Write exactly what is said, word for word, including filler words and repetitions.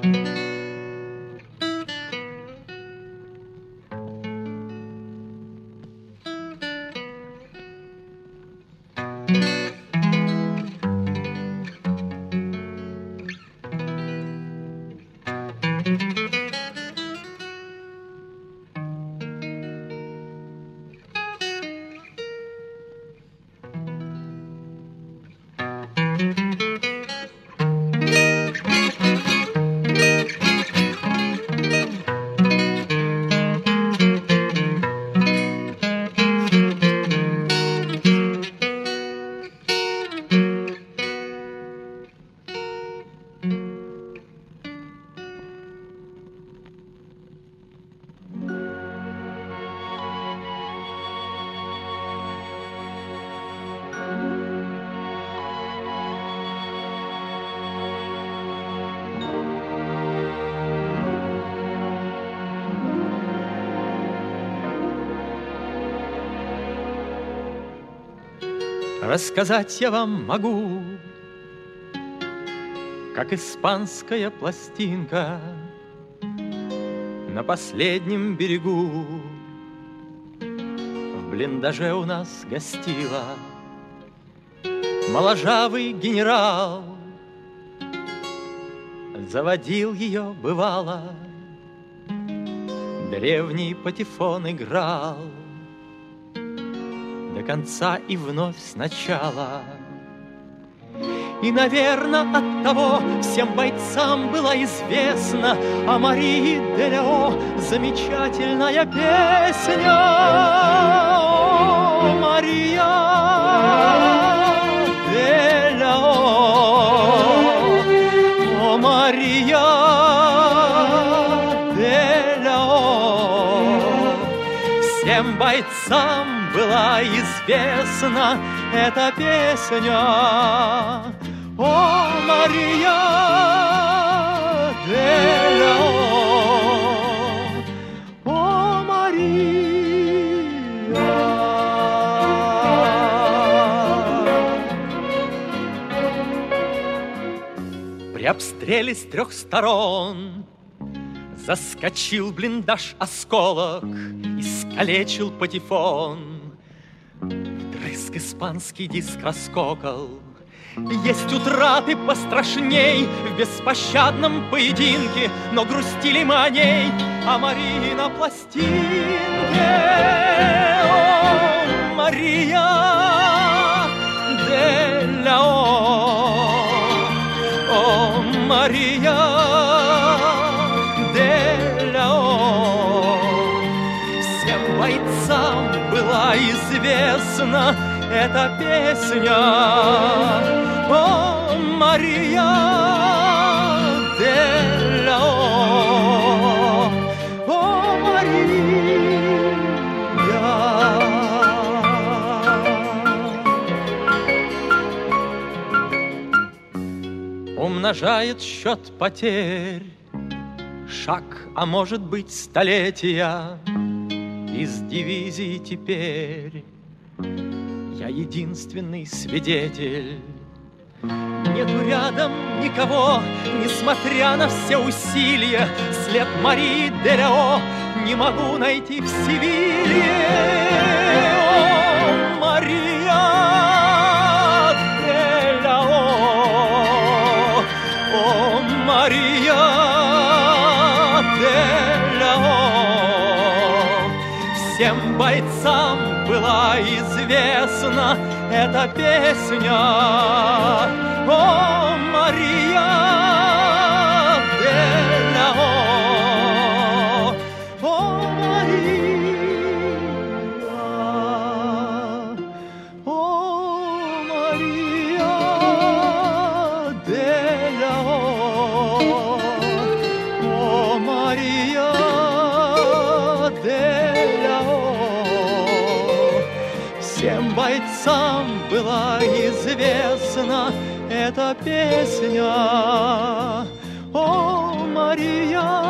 Рассказать я вам могу, как испанская пластинка на последнем берегу в блиндаже у нас гостила. Моложавый генерал заводил ее, бывало, древний патефон играл до конца и вновь сначала. И, наверное, оттого всем бойцам была известна о Марии де Лео замечательная песня. О, Мария де Лео, о, Мария де Лео. Всем бойцам была известна эта песня. О, Мария де Лео, о, Мария. При обстреле с трех сторон заскочил блиндаж осколок, искалечил патефон. Вдрызг испанский диск раскокал. Есть утраты пострашней в беспощадном поединке, но грустили мы о ней, о Марии на пластинке. О, Мария де Лео, о, Мария де Лео. Всем бойцам была известна эта песня. О, Мария де Лео, о, Мария. Умножает счет потерь шаг, а может быть столетия. Из дивизии теперь я единственный свидетель. Нету рядом никого, несмотря на все усилия. След Марии де Лео не могу найти в Севилье. О, Мария де Лео, о, Мария де Лео. Всем бойцам была известна эта песня. О, Мария де Лео, о, Мария, о, Мария де Лео, о, Мария де Лео. Всем бойцам была известна эта песня. О, Мария